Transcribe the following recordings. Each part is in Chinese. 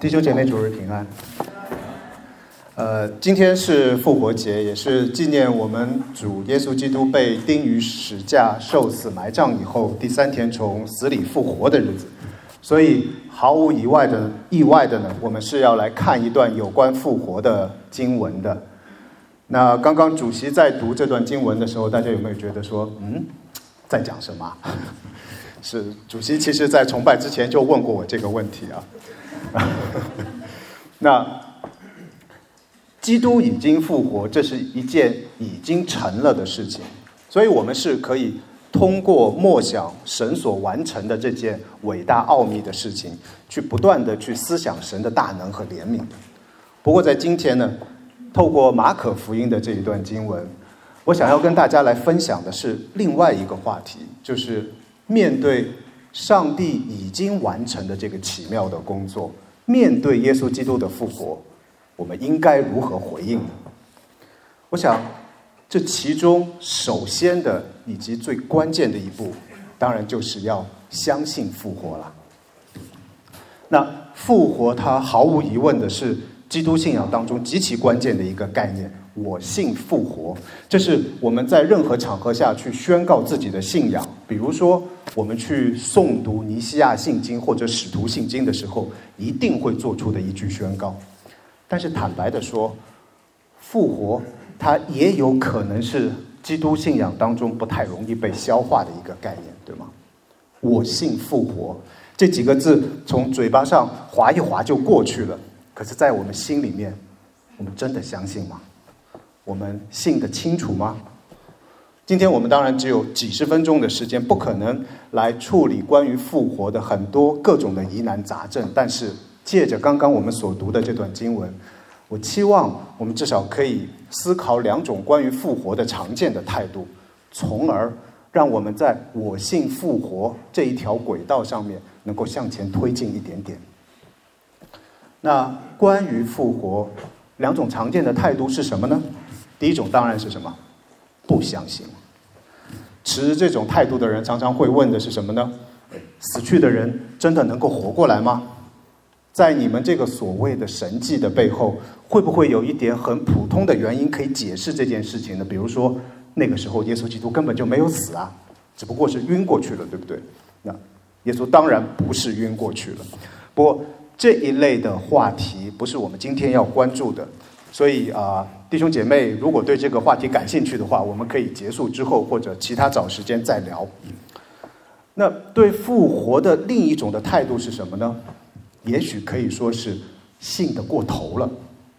弟兄姐妹，主日平安。今天是复活节，也是纪念我们主耶稣基督被钉于十架、受死、埋葬以后，第三天从死里复活的日子。所以毫无意外的呢，我们是要来看一段有关复活的经文的。那刚刚主席在读这段经文的时候，大家有没有觉得说，在讲什么？是主席其实在崇拜之前就问过我这个问题啊。那基督已经复活，这是一件已经成了的事情，所以我们是可以通过默想神所完成的这件伟大奥秘的事情，去不断的去思想神的大能和怜悯的。不过在今天呢，透过马可福音的这一段经文，我想要跟大家来分享的是另外一个话题，就是面对上帝已经完成的这个奇妙的工作，面对耶稣基督的复活，我们应该如何回应呢？我想这其中首先的以及最关键的一步，当然就是要相信复活了。那复活它毫无疑问的是基督信仰当中极其关键的一个概念，我信复活。这是我们在任何场合下去宣告自己的信仰，比如说我们去诵读尼西亚信经或者使徒信经的时候，一定会做出的一句宣告。但是坦白的说，复活它也有可能是基督信仰当中不太容易被消化的一个概念，对吗？我信复活这几个字从嘴巴上划一划就过去了，可是在我们心里面，我们真的相信吗？我们信得清楚吗？今天我们当然只有几十分钟的时间，不可能来处理关于复活的很多各种的疑难杂症，但是借着刚刚我们所读的这段经文，我期望我们至少可以思考两种关于复活的常见的态度，从而让我们在我信复活这一条轨道上面能够向前推进一点点。那关于复活两种常见的态度是什么呢？第一种当然是什么？不相信。持这种态度的人常常会问的是什么呢？死去的人真的能够活过来吗？在你们这个所谓的神迹的背后，会不会有一点很普通的原因可以解释这件事情呢？比如说那个时候耶稣基督根本就没有死啊，只不过是晕过去了，对不对？那耶稣当然不是晕过去了。不过这一类的话题不是我们今天要关注的，所以弟兄姐妹如果对这个话题感兴趣的话，我们可以结束之后或者其他找时间再聊。那对复活的另一种的态度是什么呢？也许可以说是信得过头了。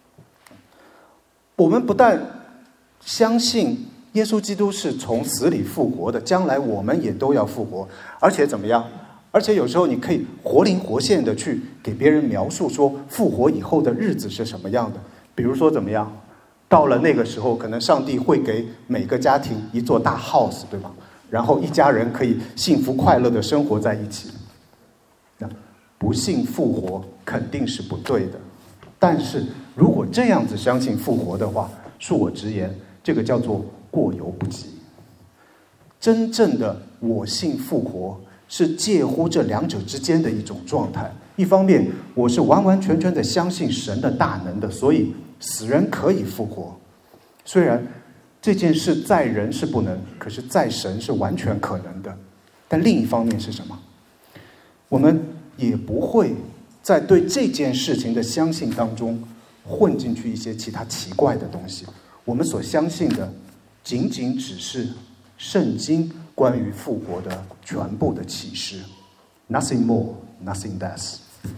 我们不但相信耶稣基督是从死里复活的，将来我们也都要复活，而且怎么样？而且有时候你可以活灵活现的去给别人描述说复活以后的日子是什么样的。比如说怎么样？到了那个时候，可能上帝会给每个家庭一座大 house， 对吧？然后一家人可以幸福快乐的生活在一起。那不信复活肯定是不对的，但是如果这样子相信复活的话，恕我直言，这个叫做过犹不及。真正的我信复活是介乎这两者之间的一种状态。一方面我是完完全全的相信神的大能的，所以死人可以复活，虽然这件事在人是不能，可是在神是完全可能的。但另一方面是什么？我们也不会在对这件事情的相信当中混进去一些其他奇怪的东西。我们所相信的仅仅只是圣经关于复活的全部的启示， nothing more, nothing less。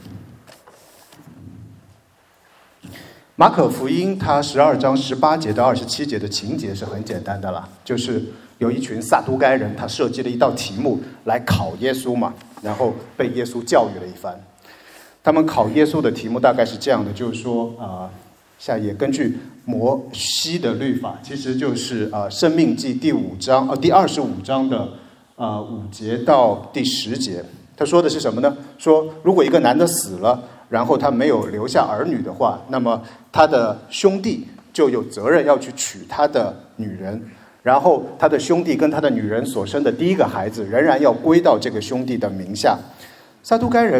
马可福音它12章18节到27节的情节是很简单的了，就是有一群撒都该人，他设计了一道题目来考耶稣嘛，然后被耶稣教育了一番。他们考耶稣的题目大概是这样的，就是说下一页，根据摩西的律法，其实就是申命记第25章的5节到第10节。他说的是什么呢？说如果一个男的死了，然后他没有留下儿女的话，那么他的兄弟就有责任要去娶他的女人，然后他的兄弟跟他的女人所生的第一个孩子仍然要归到这个兄弟的名下。撒都该人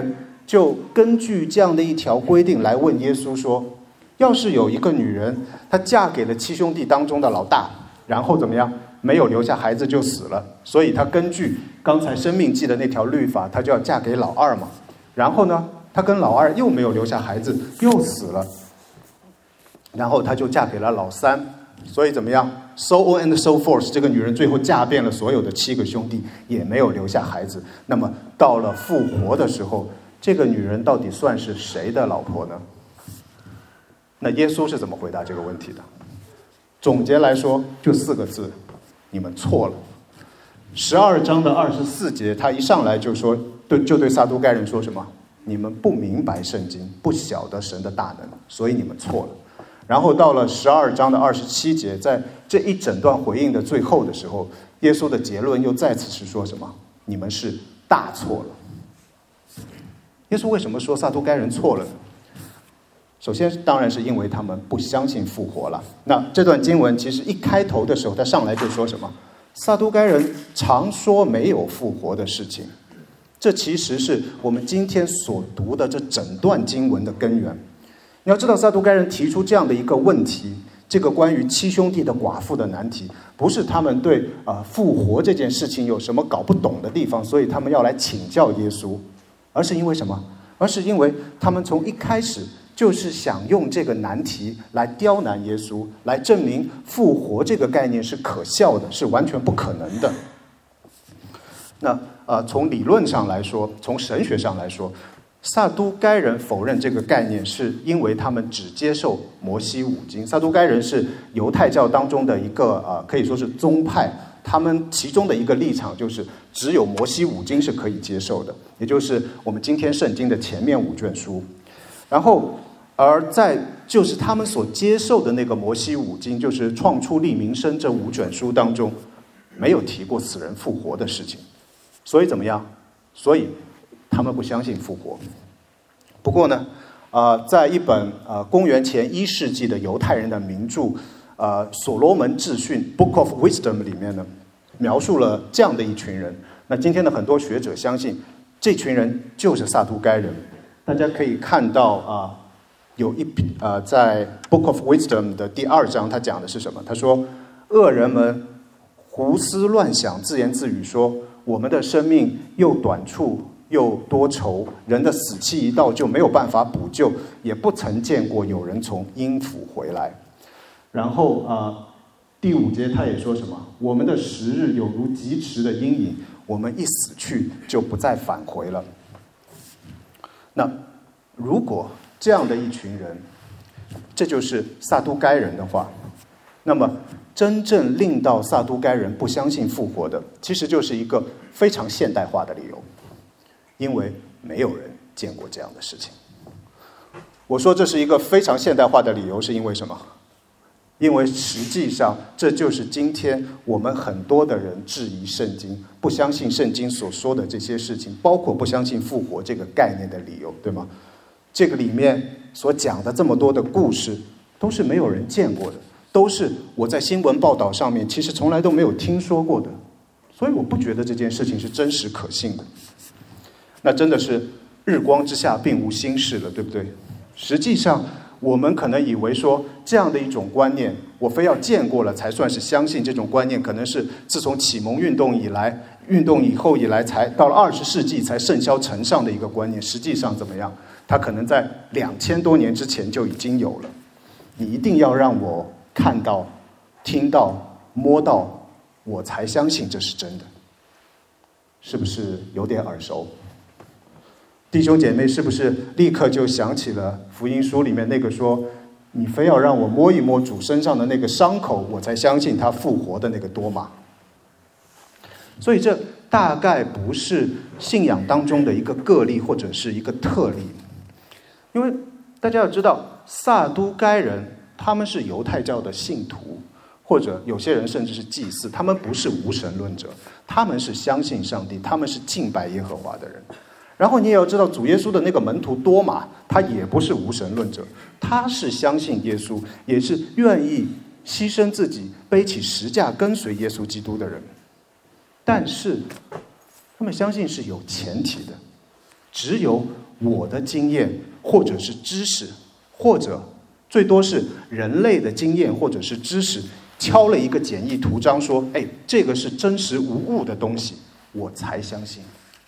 就根据这样的一条规定来问耶稣说，要是有一个女人，她嫁给了7兄弟当中的老大，然后怎么样？没有留下孩子就死了，所以她根据刚才生命记的那条律法，她就要嫁给老二嘛。然后呢，她跟老二又没有留下孩子，又死了，然后她就嫁给了老三。所以怎么样 ？So on and so forth， 这个女人最后嫁遍了所有的7个兄弟，也没有留下孩子。那么到了复活的时候，这个女人到底算是谁的老婆呢？那耶稣是怎么回答这个问题的？总结来说，就4个字：你们错了。12章的24节，他一上来就说，就对撒都该人说什么？你们不明白圣经，不晓得神的大能，所以你们错了。然后到了12章的27节，在这一整段回应的最后的时候，耶稣的结论又再次是说什么？你们是大错了。耶稣为什么说撒都该人错了呢？首先当然是因为他们不相信复活了。那这段经文其实一开头的时候，他上来就说什么？撒都该人常说没有复活的事情。这其实是我们今天所读的这整段经文的根源。你要知道，撒都该人提出这样的一个问题，这个关于7兄弟的寡妇的难题，不是他们对复活这件事情有什么搞不懂的地方，所以他们要来请教耶稣，而是因为什么？而是因为他们从一开始就是想用这个难题来刁难耶稣，来证明复活这个概念是可笑的，是完全不可能的。那从理论上来说，从神学上来说，撒都该人否认这个概念，是因为他们只接受摩西5经。撒都该人是犹太教当中的一个可以说是宗派，他们其中的一个立场就是只有摩西5经是可以接受的，也就是我们今天圣经的前面5卷书。然后而在就是他们所接受的那个摩西5经，就是创出利民生这5卷书当中，没有提过死人复活的事情。所以怎么样？所以他们不相信复活。不过呢，在一本公元前1世纪的犹太人的名著所罗门志训 Book of Wisdom 里面呢，描述了这样的一群人。那今天的很多学者相信，这群人就是撒都该人。大家可以看到有一在 Book of Wisdom 的第2章，他讲的是什么？他说，恶人们胡思乱想，自言自语说，我们的生命又短促又多愁，人的死期一到就没有办法补救，也不曾见过有人从阴府回来。然后第5节他也说什么？我们的时日有如疾驰的阴影，我们一死去就不再返回了。那如果这样的一群人，这就是撒都该人的话，那么真正令到撒都该人不相信复活的，其实就是一个非常现代化的理由，因为没有人见过这样的事情。我说这是一个非常现代化的理由，是因为什么？因为实际上这就是今天我们很多的人质疑圣经，不相信圣经所说的这些事情，包括不相信复活这个概念的理由，对吗？这个里面所讲的这么多的故事，都是没有人见过的，都是我在新闻报道上面其实从来都没有听说过的，所以我不觉得这件事情是真实可信的。那真的是日光之下并无新事了，对不对？实际上我们可能以为说这样的一种观念，我非要见过了才算是相信。这种观念可能是自从启蒙运动以后以来，才到了20世纪才甚嚣尘上的一个观念。实际上怎么样？它可能在2000多年之前就已经有了。你一定要让我看到、听到、摸到，我才相信这是真的。是不是有点耳熟？弟兄姐妹，是不是立刻就想起了福音书里面那个说，你非要让我摸一摸主身上的那个伤口，我才相信他复活的那个多马？所以这大概不是信仰当中的一个个例或者是一个特例。因为大家要知道，撒都该人他们是犹太教的信徒，或者有些人甚至是祭司，他们不是无神论者，他们是相信上帝，他们是敬拜耶和华的人。然后你也要知道，主耶稣的那个门徒多马，他也不是无神论者，他是相信耶稣，也是愿意牺牲自己背起十架跟随耶稣基督的人。但是他们相信是有前提的，只有我的经验或者是知识，或者最多是人类的经验或者是知识，敲了一个简易图章说，哎，这个是真实无误的东西，我才相信。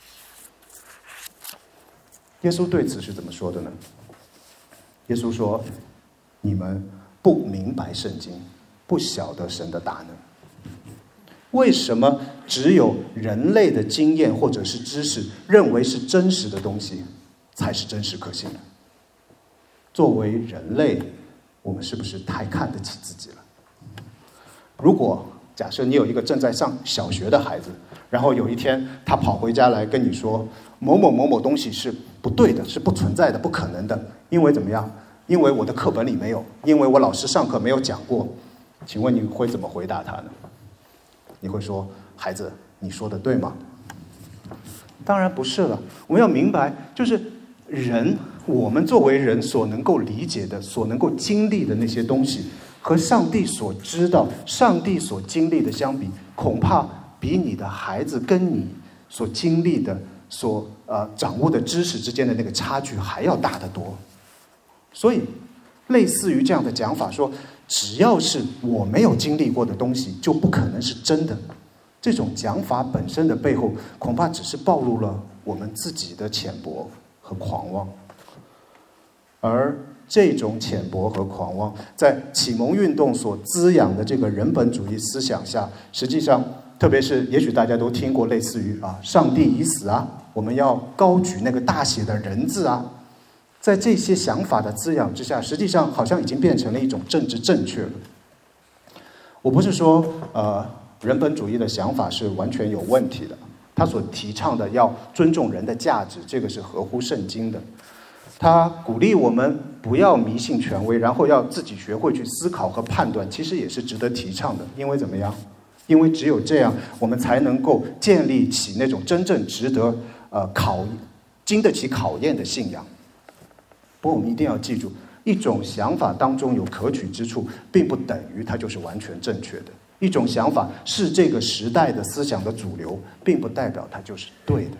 耶稣对此是怎么说的呢？耶稣说，你们不明白圣经，不晓得神的大能。为什么只有人类的经验或者是知识认为是真实的东西才是真实可信的？作为人类，我们是不是太看得起自己了？如果假设你有一个正在上小学的孩子，然后有一天他跑回家来跟你说某某某某东西是不对的，是不存在的，不可能的，因为怎么样？因为我的课本里没有，因为我老师上课没有讲过。请问你会怎么回答他呢？你会说，孩子，你说的对吗？当然不是了。我们要明白，就是人，我们作为人所能够理解的，所能够经历的那些东西，和上帝所知道、上帝所经历的相比，恐怕比你的孩子跟你所经历的、所掌握的知识之间的那个差距还要大得多。所以，类似于这样的讲法说，只要是我没有经历过的东西，就不可能是真的。这种讲法本身的背后，恐怕只是暴露了我们自己的浅薄和狂妄。而这种浅薄和狂妄，在启蒙运动所滋养的这个人本主义思想下，实际上，特别是也许大家都听过类似于上帝已死啊，我们要高举那个大写的人字啊，在这些想法的滋养之下，实际上好像已经变成了一种政治正确了。我不是说人本主义的想法是完全有问题的，他所提倡的要尊重人的价值，这个是合乎圣经的。他鼓励我们不要迷信权威，然后要自己学会去思考和判断，其实也是值得提倡的。因为怎么样？因为只有这样，我们才能够建立起那种真正值得经得起考验的信仰。不过我们一定要记住，一种想法当中有可取之处，并不等于它就是完全正确的。一种想法是这个时代的思想的主流，并不代表它就是对的。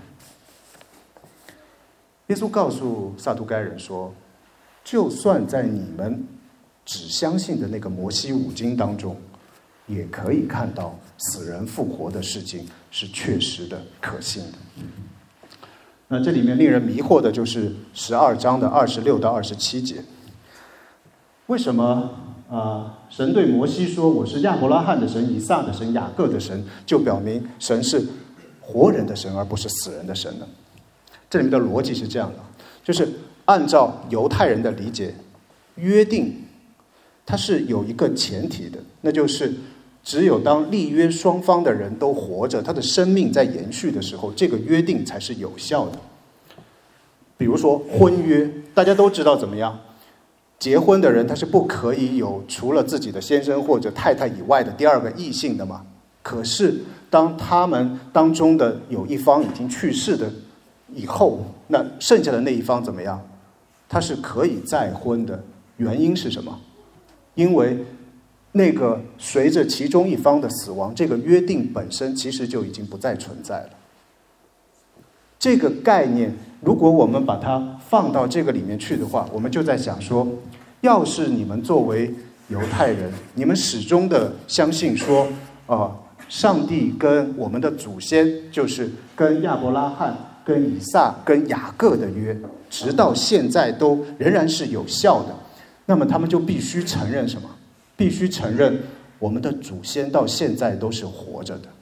耶稣告诉撒都该人说，就算在你们只相信的那个摩西五经当中，也可以看到死人复活的事情是确实的、可信的。那这里面令人迷惑的就是12章的26到27节。为什么神对摩西说我是亚伯拉罕的神、以撒的神、雅各的神，就表明神是活人的神而不是死人的神呢？这里面的逻辑是这样的，就是按照犹太人的理解，约定它是有一个前提的，那就是只有当立约双方的人都活着，他的生命在延续的时候，这个约定才是有效的。比如说婚约，大家都知道怎么样，结婚的人他是不可以有除了自己的先生或者太太以外的第二个异性的嘛。可是当他们当中的有一方已经去世的以后，那剩下的那一方怎么样？他是可以再婚的。原因是什么？因为那个随着其中一方的死亡，这个约定本身其实就已经不再存在了。这个概念，如果我们把它放到这个里面去的话，我们就在想说，要是你们作为犹太人，你们始终的相信说，上帝跟我们的祖先，就是跟亚伯拉罕、跟以撒、跟雅各的约，直到现在都仍然是有效的，那么他们就必须承认什么？必须承认我们的祖先到现在都是活着的。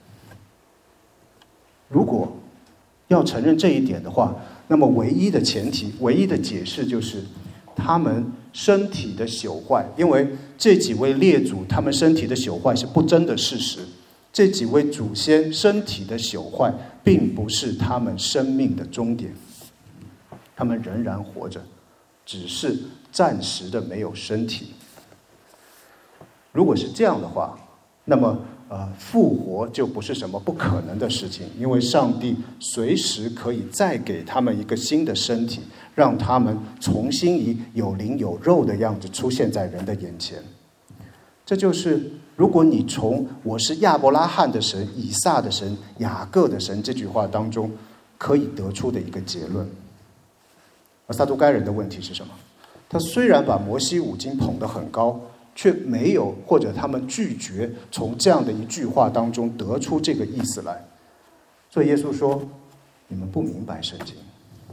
如果要承认这一点的话，那么唯一的前提、唯一的解释就是他们身体的朽坏，因为这几位列祖他们身体的朽坏是不争的事实，这几位祖先身体的朽坏并不是他们生命的终点，他们仍然活着，只是暂时的没有身体。如果是这样的话，那么复活就不是什么不可能的事情，因为上帝随时可以再给他们一个新的身体，让他们重新以有灵有肉的样子出现在人的眼前。这就是如果你从我是亚伯拉罕的神、以撒的神、雅各的神这句话当中可以得出的一个结论。 而撒都该人的问题是什么？他虽然把摩西五经捧得很高，却没有，或者他们拒绝从这样的一句话当中得出这个意思来。所以耶稣说，你们不明白圣经。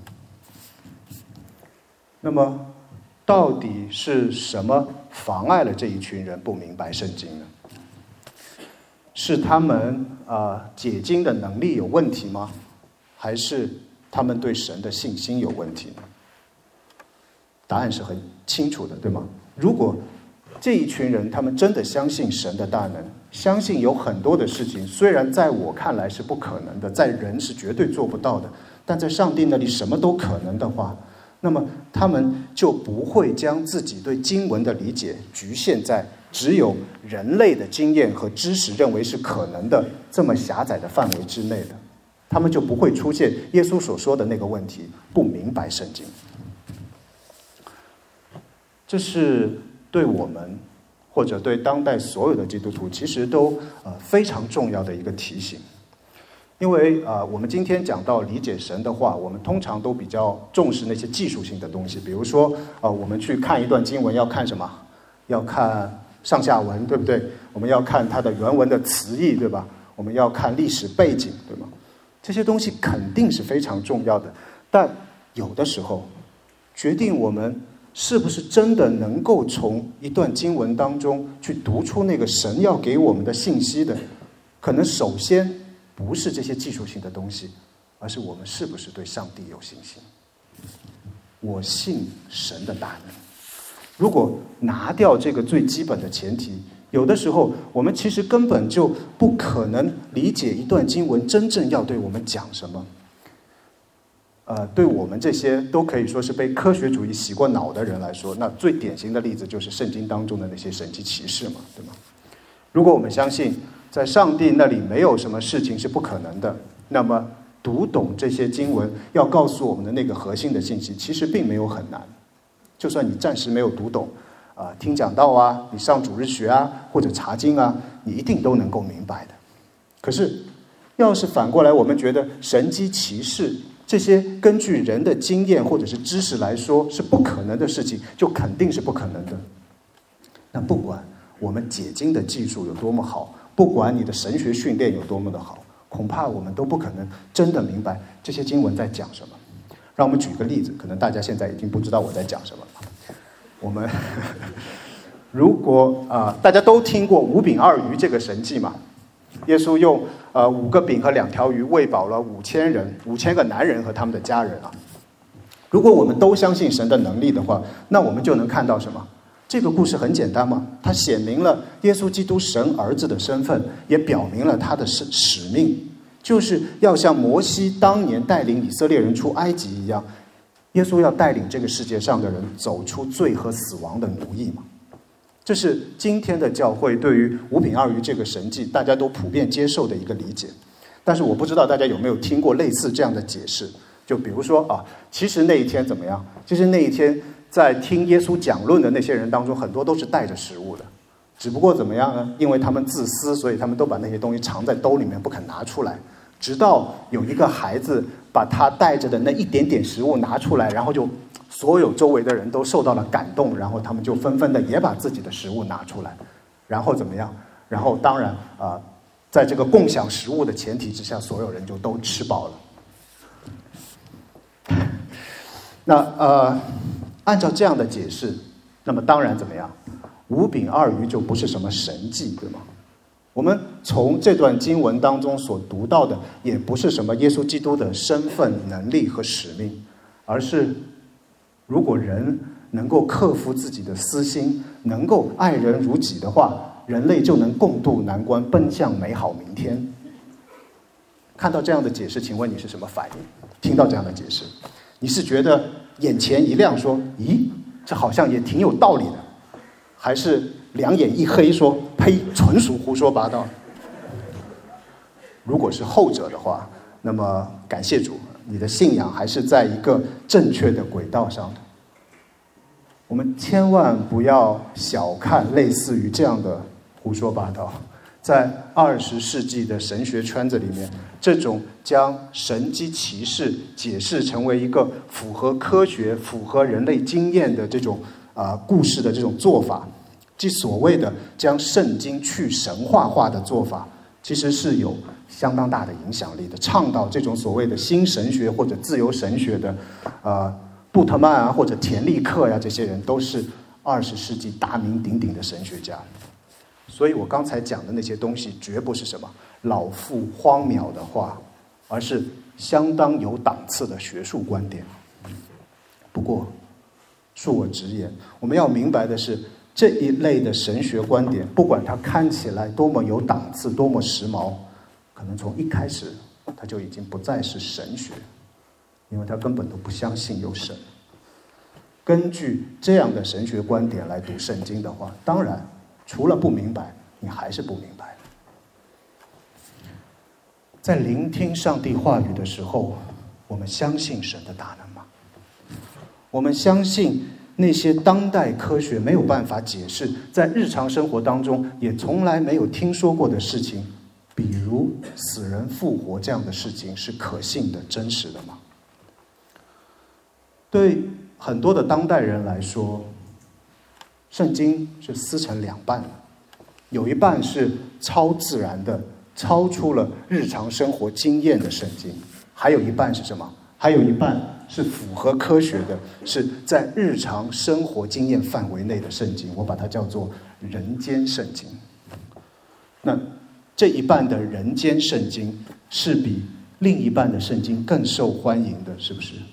那么到底是什么妨碍了这一群人不明白圣经呢？是他们解经的能力有问题吗？还是他们对神的信心有问题呢？答案是很清楚的，对吗？如果这一群人他们真的相信神的大能，相信有很多的事情虽然在我看来是不可能的，在人是绝对做不到的，但在上帝那里什么都可能的话，那么他们就不会将自己对经文的理解局限在只有人类的经验和知识认为是可能的这么狭窄的范围之内的，他们就不会出现耶稣所说的那个问题，不明白圣经。这是对我们或者对当代所有的基督徒其实都非常重要的一个提醒。因为我们今天讲到理解神的话，我们通常都比较重视那些技术性的东西，比如说我们去看一段经文要看什么？要看上下文，对不对？我们要看它的原文的词义，对吧？我们要看历史背景，对吗？这些东西肯定是非常重要的，但有的时候决定我们是不是真的能够从一段经文当中去读出那个神要给我们的信息的，可能首先不是这些技术性的东西，而是我们是不是对上帝有信心。我信神的大能。如果拿掉这个最基本的前提，有的时候我们其实根本就不可能理解一段经文真正要对我们讲什么。对我们这些都可以说是被科学主义洗过脑的人来说，那最典型的例子就是圣经当中的那些神迹奇事嘛，对吗？如果我们相信在上帝那里没有什么事情是不可能的，那么读懂这些经文要告诉我们的那个核心的信息，其实并没有很难。就算你暂时没有读懂，听讲道啊，你上主日学啊，或者查经啊，你一定都能够明白的。可是，要是反过来，我们觉得神迹奇事这些根据人的经验或者是知识来说是不可能的事情，就肯定是不可能的。那不管我们解经的技术有多么好，不管你的神学训练有多么的好，恐怕我们都不可能真的明白这些经文在讲什么。让我们举个例子，可能大家现在已经不知道我在讲什么了。我们如果大家都听过五饼二鱼这个神迹嘛，耶稣用5个饼和2条鱼喂饱了5000个男人和他们的家人啊。如果我们都相信神的能力的话，那我们就能看到什么？这个故事很简单嘛，它显明了耶稣基督神儿子的身份，也表明了他的使命，就是要像摩西当年带领以色列人出埃及一样，耶稣要带领这个世界上的人走出罪和死亡的奴役嘛。这是今天的教会对于5饼2鱼这个神迹大家都普遍接受的一个理解。但是我不知道大家有没有听过类似这样的解释，就比如说其实那一天怎么样？其实那一天在听耶稣讲论的那些人当中，很多都是带着食物的，只不过怎么样呢？因为他们自私，所以他们都把那些东西藏在兜里面不肯拿出来，直到有一个孩子把他带着的那一点点食物拿出来，然后就所有周围的人都受到了感动，然后他们就纷纷的也把自己的食物拿出来，然后怎么样？然后当然在这个共享食物的前提之下，所有人就都吃饱了。那按照这样的解释，那么当然怎么样？5饼2鱼就不是什么神迹，对吗？我们从这段经文当中所读到的，也不是什么耶稣基督的身份、能力和使命，而是如果人能够克服自己的私心，能够爱人如己的话，人类就能共度难关，奔向美好明天。看到这样的解释，请问你是什么反应？听到这样的解释，你是觉得眼前一亮，说咦，这好像也挺有道理的，还是两眼一黑，说呸，纯属胡说八道？如果是后者的话，那么感谢主，你的信仰还是在一个正确的轨道上的。我们千万不要小看类似于这样的胡说八道， 在20世纪的神学圈子里面，这种将神机骑士解释成为一个符合科学、符合人类经验的这种故事的这种做法，即所谓的将圣经去神话化的做法，其实是有相当大的影响力的。倡导这种所谓的新神学或者自由神学的布特曼啊或者田立克呀，这些人都是20世纪大名鼎鼎的神学家。所以我刚才讲的那些东西绝不是什么老妇荒谬的话，而是相当有档次的学术观点。不过恕我直言，我们要明白的是，这一类的神学观点，不管它看起来多么有档次，多么时髦，可能从一开始它就已经不再是神学，因为它根本都不相信有神。根据这样的神学观点来读圣经的话，当然除了不明白，你还是不明白。在聆听上帝话语的时候，我们相信神的大能吗？我们相信那些当代科学没有办法解释，在日常生活当中也从来没有听说过的事情，比如死人复活这样的事情，是可信的、真实的吗？对很多的当代人来说，圣经是撕成两半的，有一半是超自然的，超出了日常生活经验的圣经，还有一半是什么？还有一半是符合科学的，是在日常生活经验范围内的圣经，我把它叫做人间圣经。那这一半的人间圣经是比另一半的圣经更受欢迎的，是不是？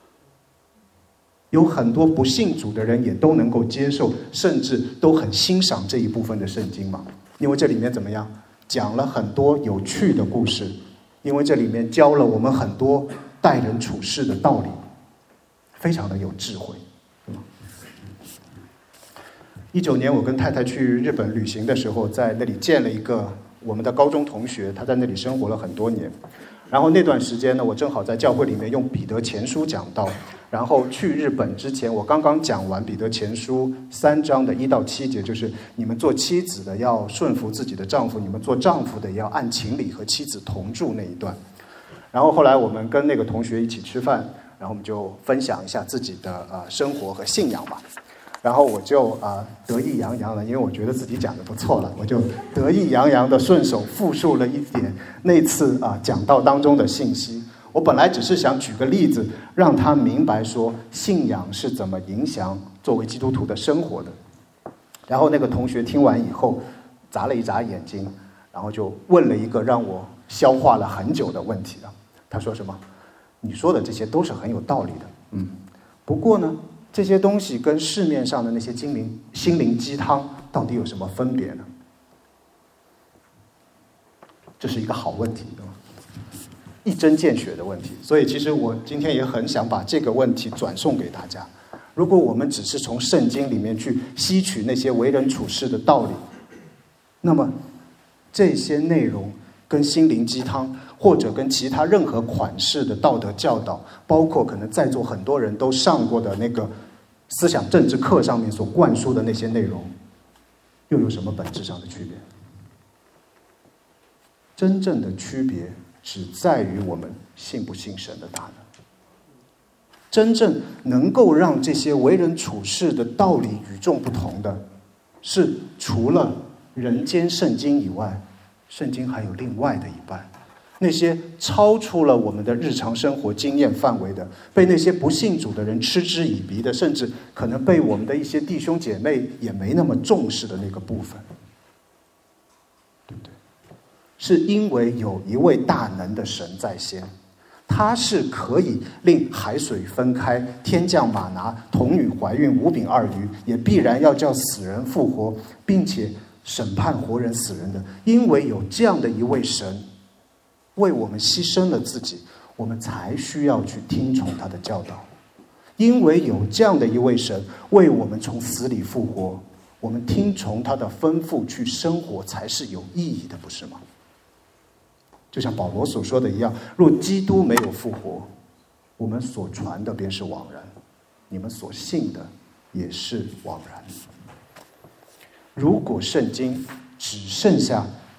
有很多不信主的人也都能够接受，甚至都很欣赏这一部分的圣经嘛。因为这里面怎么样？讲了很多有趣的故事，因为这里面教了我们很多待人处事的道理，非常的有智慧。19年我跟太太去日本旅行的时候，在那里见了一个我们的高中同学，他在那里生活了很多年。然后那段时间呢，我正好在教会里面用彼得前书讲道。然后去日本之前，我刚刚讲完彼得前书3章的1到7节，就是你们做妻子的要顺服自己的丈夫，你们做丈夫的也要按情理和妻子同住那一段。然后后来我们跟那个同学一起吃饭，然后我们就分享一下自己的生活和信仰吧。然后我就得意洋洋的，因为我觉得自己讲的不错了，我就得意洋洋的顺手复述了一点那次讲道当中的信息。我本来只是想举个例子，让他明白说信仰是怎么影响作为基督徒的生活的。然后那个同学听完以后，眨了一眨眼睛，然后就问了一个让我消化了很久的问题了。他说什么？你说的这些都是很有道理的，不过呢，这些东西跟市面上的那些心灵鸡汤到底有什么分别呢？这是一个好问题，对吗？一针见血的问题。所以其实我今天也很想把这个问题转送给大家。如果我们只是从圣经里面去吸取那些为人处事的道理，那么这些内容跟心灵鸡汤或者跟其他任何款式的道德教导，包括可能在座很多人都上过的那个思想政治课上面所灌输的那些内容，又有什么本质上的区别？真正的区别只在于我们信不信神的大能。真正能够让这些为人处事的道理与众不同的，是除了人间圣经以外，圣经还有另外的一半。那些超出了我们的日常生活经验范围的，被那些不信主的人嗤之以鼻的，甚至可能被我们的一些弟兄姐妹也没那么重视的那个部分，对不对？是因为有一位大能的神在先，他是可以令海水分开，天降玛拿，童女怀孕，5饼2鱼，也必然要叫死人复活，并且审判活人死人的。因为有这样的一位神为我们牺牲了自己，我们才需要去听从他的教导。因为有这样的一位神为我们从死里复活，我们听从他的吩咐去生活才是有意义的，不是吗？就像保罗所说的一样，若基督没有复活，我们所传的便是枉然，你们所信的也是枉然。如果圣经只剩下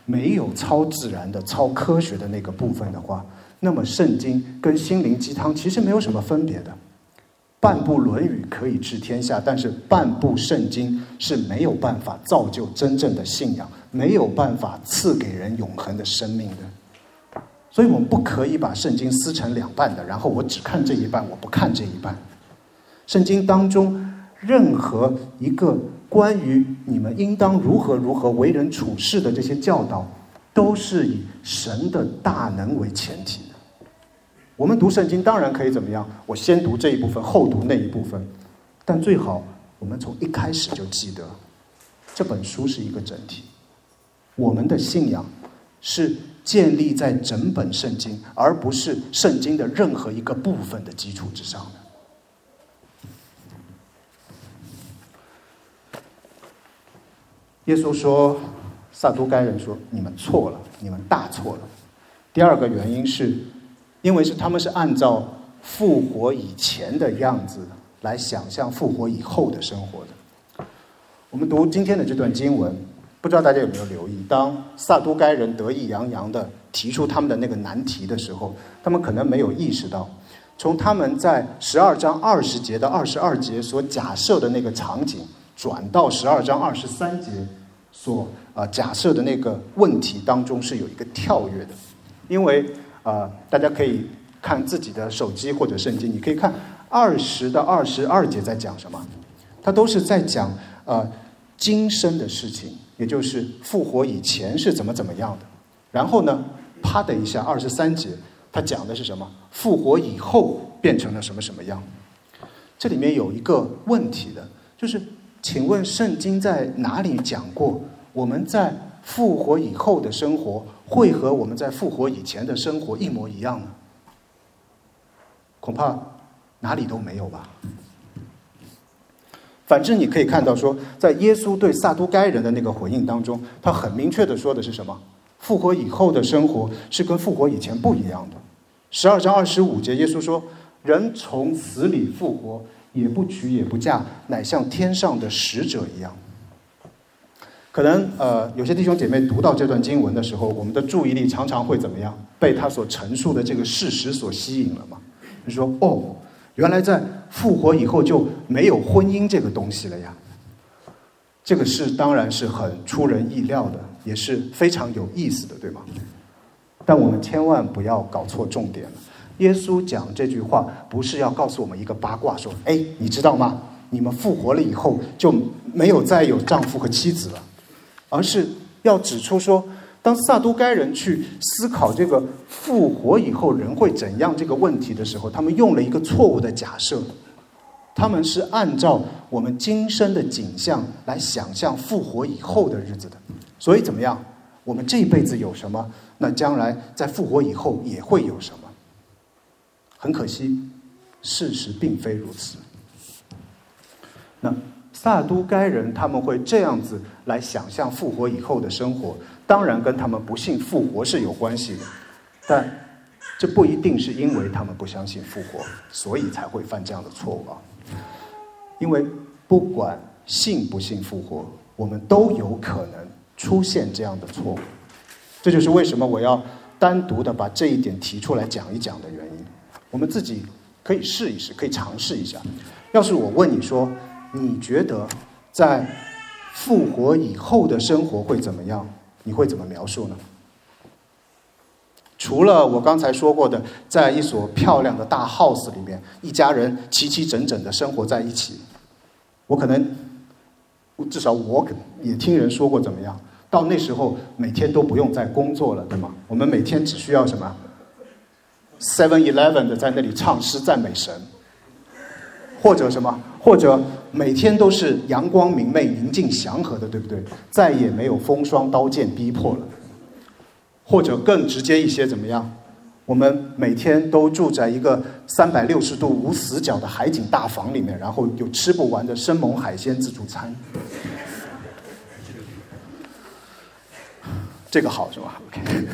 没有超自然的、超科学的那个部分的话，那么圣经跟心灵鸡汤其实没有什么分别的。半部《论语》可以治天下，但是半部圣经是没有办法造就真正的信仰，没有办法赐给人永恒的生命的。所以我们不可以把圣经撕成两半的，然后我只看这一半，我不看这一半。圣经当中任何一个关于你们应当如何为人处事的这些教导，都是以神的大能为前提的。我们读圣经当然可以怎么样？我先读这一部分，后读那一部分，但最好我们从一开始就记得，这本书是一个整体。我们的信仰是建立在整本圣经，而不是圣经的任何一个部分的基础之上的。耶稣说，撒都该人说，你们错了，你们大错了。第二个原因是，因为他们是按照复活以前的样子来想象复活以后的生活的。我们读今天的这段经文，不知道大家有没有留意，当撒都该人得意洋洋地提出他们的那个难题的时候，他们可能没有意识到，从他们在12章20节到22节所假设的那个场景，转到12章23节所假设的那个问题当中是有一个跳跃的。因为大家可以看自己的手机或者圣经，你可以看20到22节在讲什么，它都是在讲今生的事情，也就是复活以前是怎么样的。然后呢，啪的一下23节，它讲的是什么？复活以后变成了什么样。这里面有一个问题的，就是请问圣经在哪里讲过我们在复活以后的生活会和我们在复活以前的生活一模一样呢？恐怕哪里都没有吧。反之你可以看到说，在耶稣对撒都该人的那个回应当中，他很明确的说的是什么？复活以后的生活是跟复活以前不一样的。12章25节耶稣说，人从死里复活，也不娶也不嫁，乃像天上的使者一样。可能有些弟兄姐妹读到这段经文的时候，我们的注意力常常会怎么样？被他所陈述的这个事实所吸引了嘛？就说哦，原来在复活以后就没有婚姻这个东西了呀。这个是当然是很出人意料的，也是非常有意思的，对吗？但我们千万不要搞错重点了。耶稣讲这句话不是要告诉我们一个八卦，说哎，你知道吗？你们复活了以后就没有再有丈夫和妻子了，而是要指出说，当撒都该人去思考这个复活以后人会怎样这个问题的时候，他们用了一个错误的假设。他们是按照我们今生的景象来想象复活以后的日子的。所以怎么样？我们这一辈子有什么，那将来在复活以后也会有什么。很可惜，事实并非如此。那撒都该人他们会这样子来想象复活以后的生活，当然跟他们不信复活是有关系的，但这不一定是因为他们不相信复活，所以才会犯这样的错误啊。因为不管信不信复活，我们都有可能出现这样的错误。这就是为什么我要单独的把这一点提出来讲一讲的原因。我们自己可以试一试，可以尝试一下。要是我问你说，你觉得在复活以后的生活会怎么样？你会怎么描述呢？除了我刚才说过的，在一所漂亮的大 house 里面，一家人齐齐整整的生活在一起，我可能至少我也听人说过怎么样，到那时候每天都不用再工作了，对吗？我们每天只需要什么 7-Eleven 的在那里唱诗赞美神，或者什么，或者每天都是阳光明媚宁静祥和的，对不对？再也没有风霜刀剑逼迫了。或者更直接一些怎么样？我们每天都住在一个360度无死角的海景大房里面，然后有吃不完的生猛海鲜自助餐。这个好是吧 ？OK。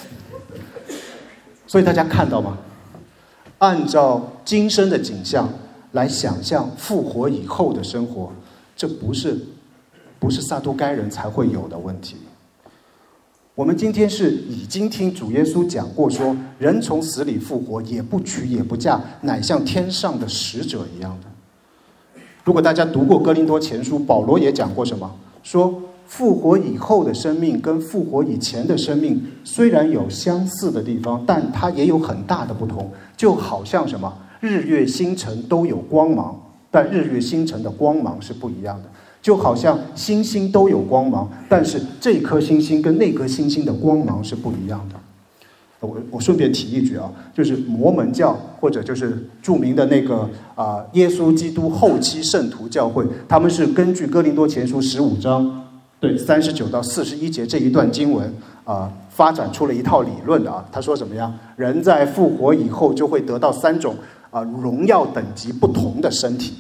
所以大家看到吗？按照今生的景象来想象复活以后的生活，这不是撒都该人才会有的问题。 我们今天是已经听主耶稣讲过说，人从死里复活，也不娶也不嫁，乃像天上的使者一样的。如果大家读过哥林多前书，保罗也讲过什么？说复活以后的生命跟复活以前的生命虽然有相似的地方，但它也有很大的不同。就好像什么，日月星辰都有光芒，但日月星辰的光芒是不一样的。就好像星星都有光芒，但是这颗星星跟那颗星星的光芒是不一样的。我顺便提一句啊，就是摩门教或者就是著名的那个耶稣基督后期圣徒教会，他们是根据哥林多前书15章39到41节这一段经文发展出了一套理论的啊。他说怎么样？人在复活以后就会得到3种荣耀等级不同的身体。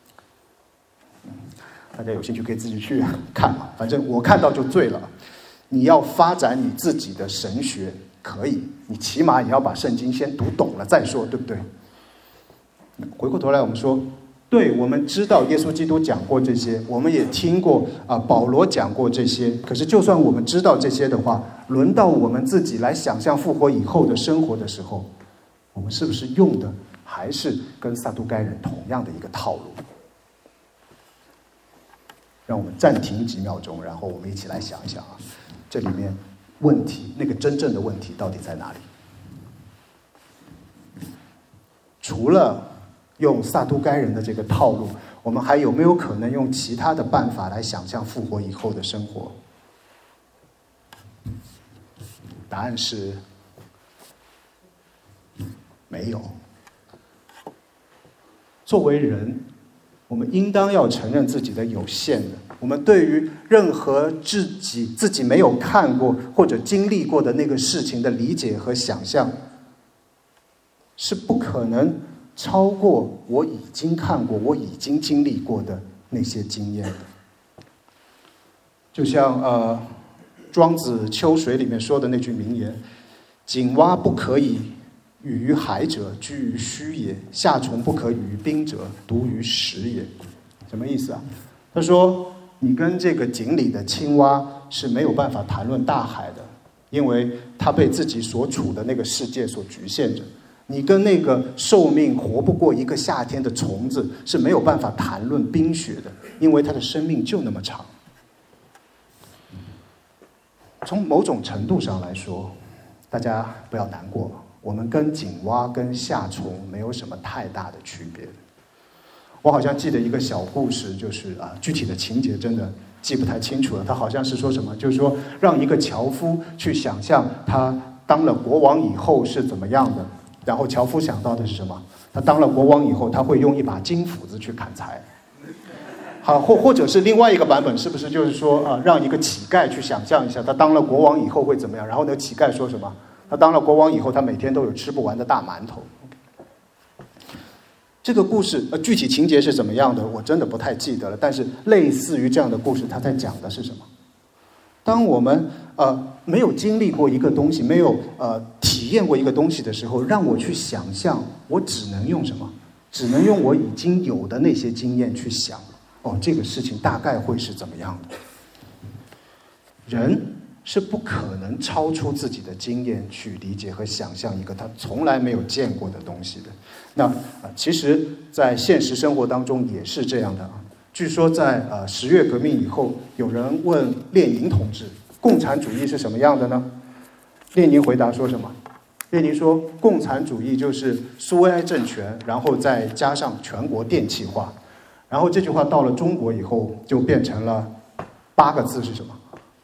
大家有兴趣可以自己去看啊，反正我看到就醉了。你要发展你自己的神学可以，你起码也要把圣经先读懂了再说，对不对？回过头来我们说，对，我们知道耶稣基督讲过这些，我们也听过保罗讲过这些，可是就算我们知道这些的话，轮到我们自己来想象复活以后的生活的时候，我们是不是用的还是跟撒都该人同样的一个套路？让我们暂停几秒钟，然后我们一起来想一想啊，这里面问题，那个真正的问题到底在哪里？除了用撒都该人的这个套路，我们还有没有可能用其他的办法来想象复活以后的生活？答案是没有。作为人，我们应当要承认自己的有限的。我们对于任何自己没有看过或者经历过的那个事情的理解和想象，是不可能超过我已经看过、我已经经历过的那些经验的。就像庄子《秋水》里面说的那句名言：“井蛙不可以语于海者，居于虚也；夏虫不可语于冰者，独于实也。”什么意思啊？他说，你跟这个井里的青蛙是没有办法谈论大海的，因为它被自己所处的那个世界所局限着。你跟那个寿命活不过一个夏天的虫子是没有办法谈论冰雪的，因为它的生命就那么长。从某种程度上来说，大家不要难过，我们跟井蛙跟夏虫没有什么太大的区别。我好像记得一个小故事，就是具体的情节真的记不太清楚了。他好像是说什么，就是说让一个樵夫去想象他当了国王以后是怎么样的，然后樵夫想到的是什么？他当了国王以后，他会用一把金斧子去砍柴。好，或者是另外一个版本，是不是就是说让一个乞丐去想象一下，他当了国王以后会怎么样？然后那个乞丐说什么？他当了国王以后，他每天都有吃不完的大馒头。这个故事具体情节是怎么样的，我真的不太记得了。但是类似于这样的故事，它在讲的是什么？当我们没有经历过一个东西，没有体验过一个东西的时候，让我去想象，我只能用什么？只能用我已经有的那些经验去想。这个事情大概会是怎么样的？人是不可能超出自己的经验去理解和想象一个他从来没有见过的东西的。那其实在现实生活当中也是这样的。据说在10月革命以后，有人问列宁同志，共产主义是什么样的呢？列宁回答说什么？列宁说，共产主义就是苏维埃政权，然后再加上全国电气化。然后这句话到了中国以后，就变成了8个字是什么？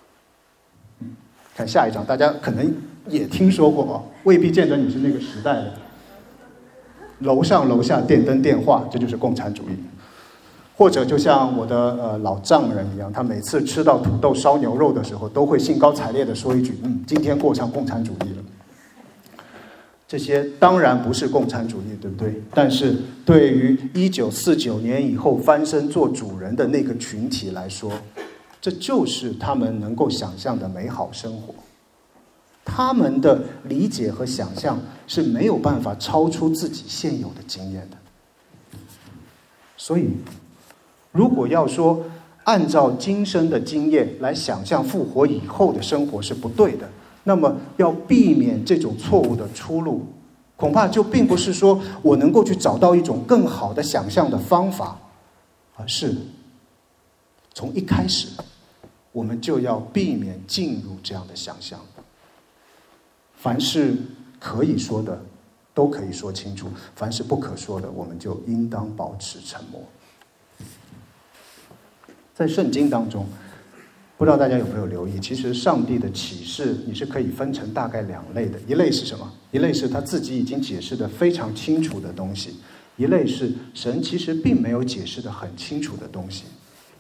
看下一章，大家可能也听说过未必见得你是那个时代的。楼上楼下电灯电话，这就是共产主义。或者就像我的老丈人一样，他每次吃到土豆烧牛肉的时候，都会兴高采烈地说一句：“今天过上共产主义了。”这些当然不是共产主义，对不对？但是对于1949年以后翻身做主人的那个群体来说，这就是他们能够想象的美好生活。他们的理解和想象是没有办法超出自己现有的经验的。所以如果要说按照今生的经验来想象复活以后的生活是不对的。那么要避免这种错误的出路，恐怕就并不是说我能够去找到一种更好的想象的方法，而是从一开始我们就要避免进入这样的想象。凡是可以说的都可以说清楚，凡是不可说的我们就应当保持沉默。在圣经当中，不知道大家有没有留意，其实上帝的启示你是可以分成大概两类的。一类是什么？一类是他自己已经解释的非常清楚的东西，一类是神其实并没有解释的很清楚的东西。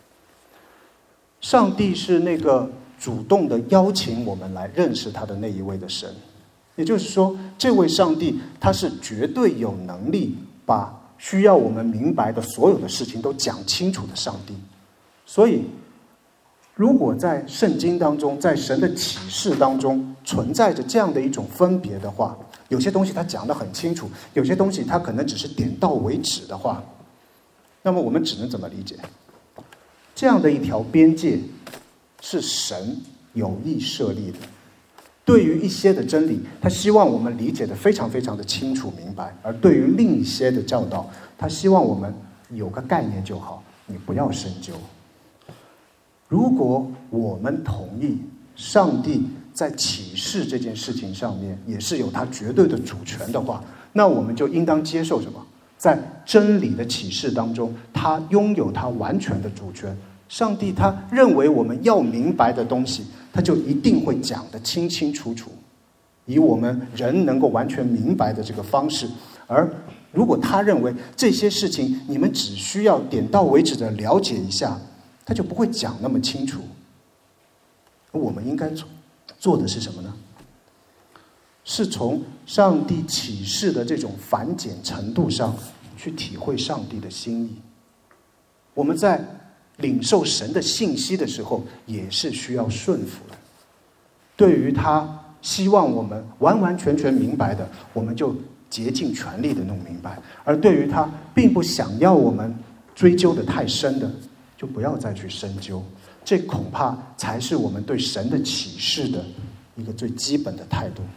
上帝是那个主动的邀请我们来认识他的那一位的神，也就是说，这位上帝他是绝对有能力把需要我们明白的所有的事情都讲清楚的上帝。所以如果在圣经当中，在神的启示当中存在着这样的一种分别的话，有些东西他讲得很清楚，有些东西他可能只是点到为止的话，那么我们只能怎么理解？这样的一条边界是神有意设立的。对于一些的真理，他希望我们理解得非常非常的清楚明白，而对于另一些的教导，他希望我们有个概念就好，你不要深究。如果我们同意上帝在启示这件事情上面也是有他绝对的主权的话，那我们就应当接受什么？在真理的启示当中，他拥有他完全的主权。上帝他认为我们要明白的东西，他就一定会讲得清清楚楚，以我们人能够完全明白的这个方式。而如果他认为这些事情你们只需要点到为止的了解一下，他就不会讲那么清楚。我们应该做的是什么呢？是从上帝启示的这种繁简程度上去体会上帝的心意。我们在领受神的信息的时候也是需要顺服的。对于他希望我们完完全全明白的，我们就竭尽全力的弄明白；而对于他并不想要我们追究的太深的，就不要再去深究。这恐怕才是我们对神的启示的一个最基本的态度。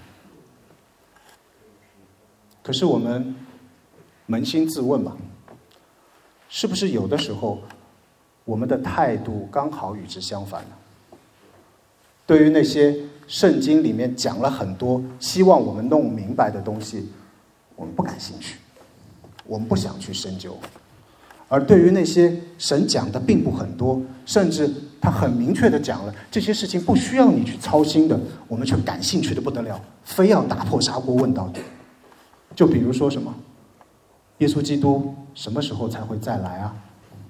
可是我们扪心自问吧，是不是有的时候我们的态度刚好与之相反呢？对于那些圣经里面讲了很多希望我们弄明白的东西，我们不感兴趣，我们不想去深究。而对于那些神讲的并不很多，甚至他很明确的讲了这些事情不需要你去操心的，我们却感兴趣的不得了，非要打破砂锅问到底。就比如说什么，耶稣基督什么时候才会再来啊？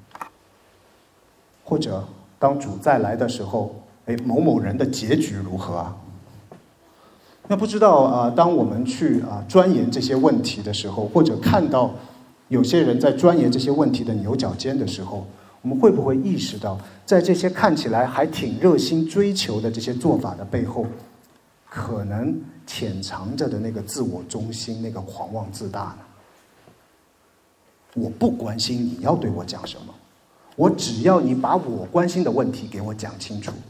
或者当主再来的时候，某某人的结局如何啊？那不知道当我们去钻研这些问题的时候，或者看到有些人在钻研这些问题的牛角尖的时候，我们会不会意识到，在这些看起来还挺热心追求的这些做法的背后，可能潜藏着的那个自我中心，那个狂妄自大呢？我不关心你要对我讲什么，我只要你把我关心的问题给我讲清楚。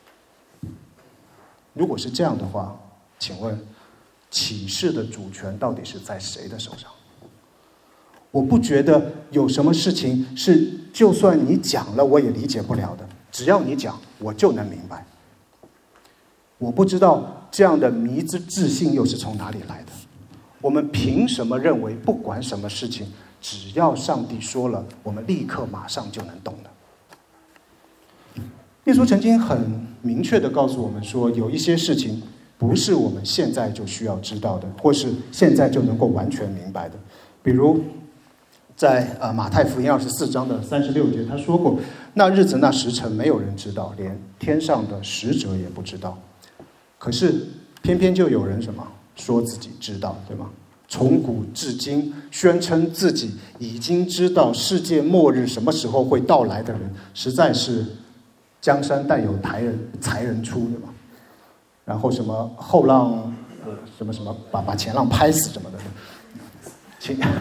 如果是这样的话，请问启示的主权到底是在谁的手上？我不觉得有什么事情是就算你讲了我也理解不了的，只要你讲我就能明白。我不知道这样的迷之自信又是从哪里来的。我们凭什么认为不管什么事情，只要上帝说了，我们立刻马上就能懂的？耶稣曾经很明确地告诉我们说，有一些事情不是我们现在就需要知道的，或是现在就能够完全明白的。比如在马太福音24章的36节，他说过，那日子那时辰没有人知道，连天上的使者也不知道。可是偏偏就有人什么说自己知道，对吗？从古至今宣称自己已经知道世界末日什么时候会到来的人，实在是江山代有才人出，对吗？然后什么后浪什么把前浪拍死什么的，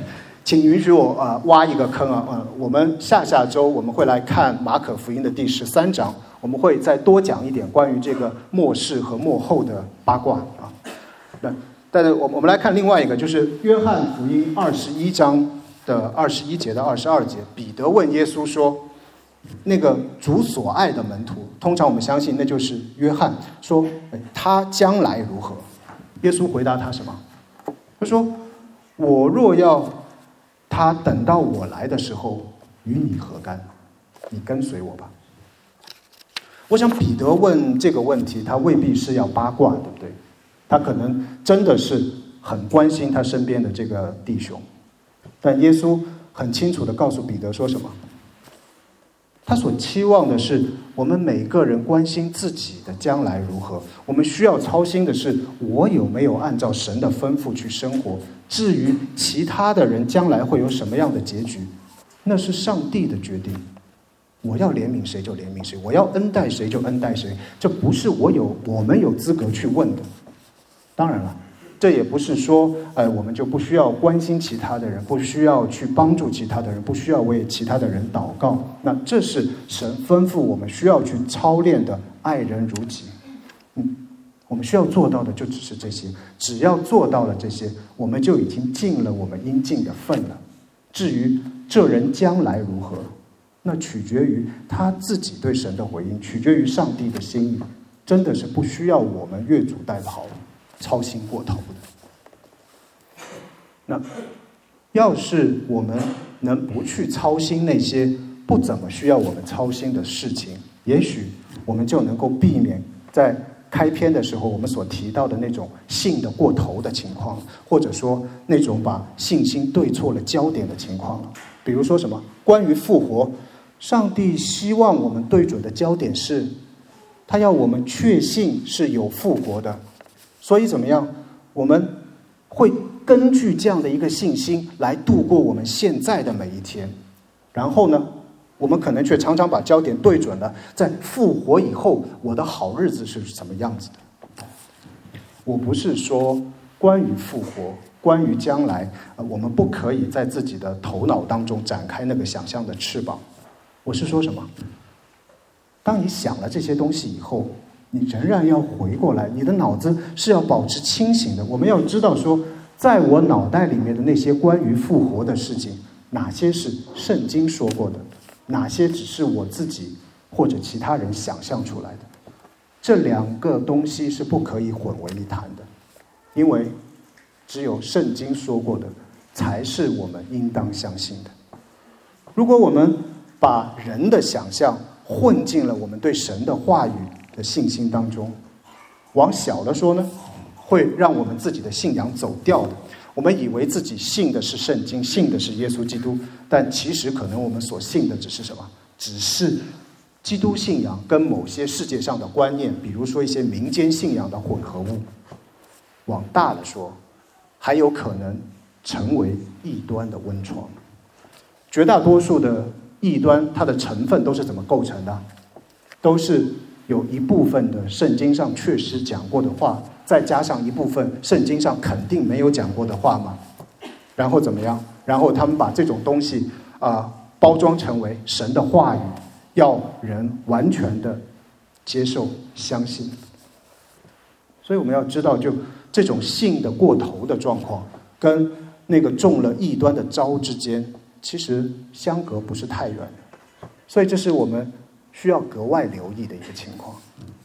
请允许我挖一个坑我们下周我们会来看马可福音的第13章，我们会再多讲一点关于这个末世和末后的八卦啊。但是我们来看另外一个，就是约翰福音21章的21节到22节，彼得问耶稣说，那个主所爱的门徒，通常我们相信那就是约翰，说他将来如何？耶稣回答他什么？他说，我若要他等到我来的时候，与你何干？你跟随我吧。我想彼得问这个问题，他未必是要八卦，对不对？他可能真的是很关心他身边的这个弟兄，但耶稣很清楚地告诉彼得说什么？他所期望的是我们每个人关心自己的将来如何，我们需要操心的是我有没有按照神的吩咐去生活，至于其他的人将来会有什么样的结局，那是上帝的决定。我要怜悯谁就怜悯谁，我要恩待谁就恩待谁，这不是我们有资格去问的。当然了，这也不是说我们就不需要关心其他的人，不需要去帮助其他的人，不需要为其他的人祷告，那这是神吩咐我们需要去操练的爱人如己。我们需要做到的就只是这些，只要做到了这些，我们就已经尽了我们应尽的分了。至于这人将来如何，那取决于他自己对神的回应，取决于上帝的心意，真的是不需要我们越俎代庖操心过头的。那要是我们能不去操心那些不怎么需要我们操心的事情，也许我们就能够避免在开篇的时候我们所提到的那种信得过头的情况，或者说那种把信心对错了焦点的情况了。比如说什么关于复活，上帝希望我们对准的焦点是他要我们确信是有复活的，所以怎么样，我们会根据这样的一个信心来度过我们现在的每一天。然后呢，我们可能却常常把焦点对准了在复活以后我的好日子是什么样子的。我不是说关于复活，关于将来我们不可以在自己的头脑当中展开那个想象的翅膀。我是说什么？当你想了这些东西以后，你仍然要回过来，你的脑子是要保持清醒的。我们要知道说，在我脑袋里面的那些关于复活的事情，哪些是圣经说过的，哪些只是我自己或者其他人想象出来的。这两个东西是不可以混为一谈的，因为只有圣经说过的才是我们应当相信的。如果我们把人的想象混进了我们对神的话语的信心当中，往小的说呢，会让我们自己的信仰走掉的。我们以为自己信的是圣经，信的是耶稣基督，但其实可能我们所信的只是什么？只是基督信仰跟某些世界上的观念，比如说一些民间信仰的混合物。往大了说，还有可能成为异端的温床。绝大多数的异端，它的成分都是怎么构成的？都是有一部分的圣经上确实讲过的话，再加上一部分圣经上肯定没有讲过的话嘛。然后怎么样？然后他们把这种东西包装成为神的话语，要人完全的接受相信。所以我们要知道，就这种信的过头的状况，跟那个中了异端的招之间，其实相隔不是太远。所以这是我们需要格外留意的一个情况。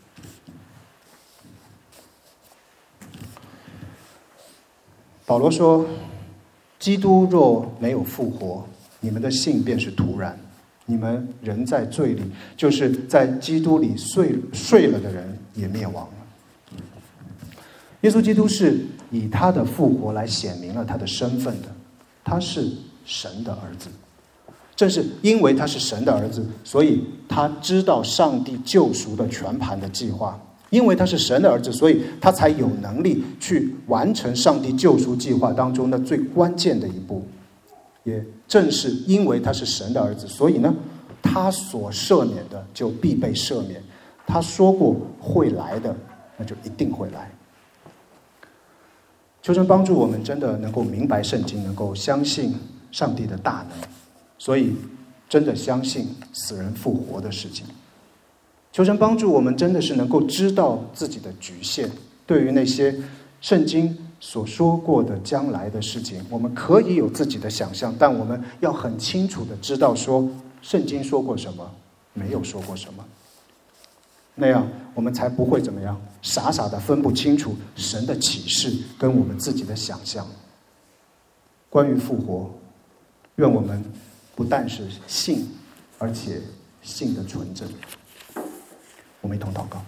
保罗说，基督若没有复活，你们的信便是徒然，你们人在罪里，就是在基督里睡了的人也灭亡了。耶稣基督是以他的复活来显明了他的身份的，他是神的儿子。正是因为他是神的儿子，所以他知道上帝救赎的全盘的计划。因为他是神的儿子，所以他才有能力去完成上帝救赎计划当中的最关键的一步。也正是因为他是神的儿子，所以呢，他所赦免的就必被赦免，他说过会来的，那就一定会来。求神帮助我们真的能够明白圣经，能够相信上帝的大能，所以真的相信死人复活的事情。求神帮助我们，真的是能够知道自己的局限，对于那些圣经所说过的将来的事情，我们可以有自己的想象，但我们要很清楚的知道说，圣经说过什么，没有说过什么。那样我们才不会怎么样，傻傻的分不清楚神的启示跟我们自己的想象。关于复活，愿我们不但是信，而且信的纯正。我们一同祷告。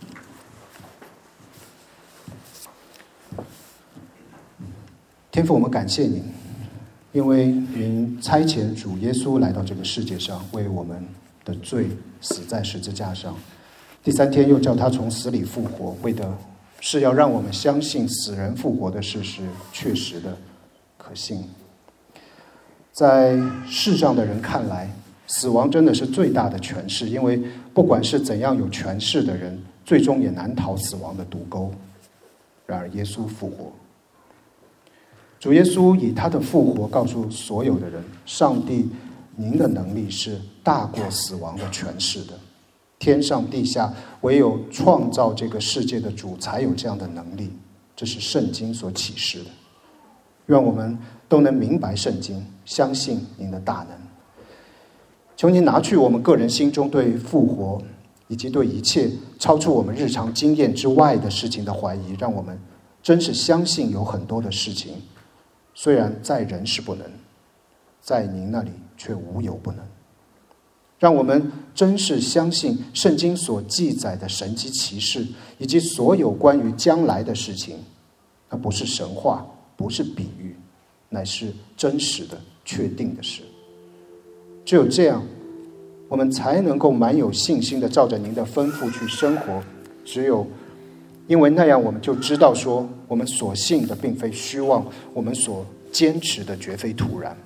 天父，我们感谢您，因为您差遣主耶稣来到这个世界上，为我们的罪死在十字架上，第3天又叫他从死里复活，为的是要让我们相信死人复活的事是确实的、可信。在世上的人看来，死亡真的是最大的权势，因为不管是怎样有权势的人，最终也难逃死亡的毒钩。然而耶稣复活，主耶稣以他的复活告诉所有的人，上帝您的能力是大过死亡的权势的，天上地下唯有创造这个世界的主才有这样的能力，这是圣经所启示的。愿我们都能明白圣经，相信您的大能。求您拿去我们个人心中对复活以及对一切超出我们日常经验之外的事情的怀疑，让我们真是相信有很多的事情虽然在人是不能，在您那里却无有不能。让我们真是相信圣经所记载的神迹奇事，以及所有关于将来的事情，那不是神话，不是比喻，乃是真实的、确定的事。只有这样，我们才能够蛮有信心的照着您的吩咐去生活。只有因为那样，我们就知道说，我们所信的并非虚妄，我们所坚持的绝非突然。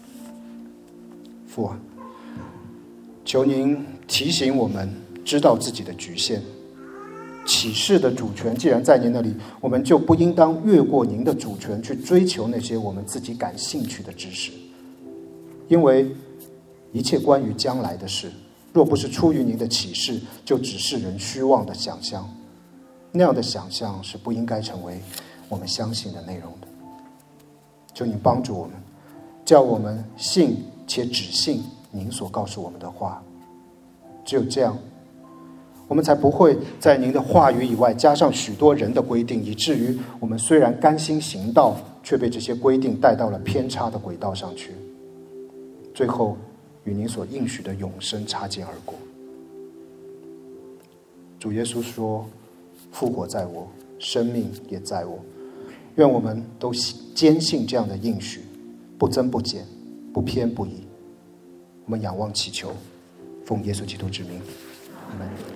父啊，求您提醒我们知道自己的局限。启示的主权既然在您那里，我们就不应当越过您的主权去追求那些我们自己感兴趣的知识。因为一切关于将来的事，若不是出于您的启示，就只是人虚妄的想象。那样的想象是不应该成为我们相信的内容的。求您帮助我们，叫我们信且只信您所告诉我们的话。只有这样，我们才不会在您的话语以外加上许多人的规定，以至于我们虽然甘心行道，却被这些规定带到了偏差的轨道上去，最后与您所应许的永生擦肩而过。主耶稣说，复活在我，生命也在我。愿我们都坚信这样的应许，不增不减，不偏不倚。我们仰望祈求，奉耶稣基督之名，阿们。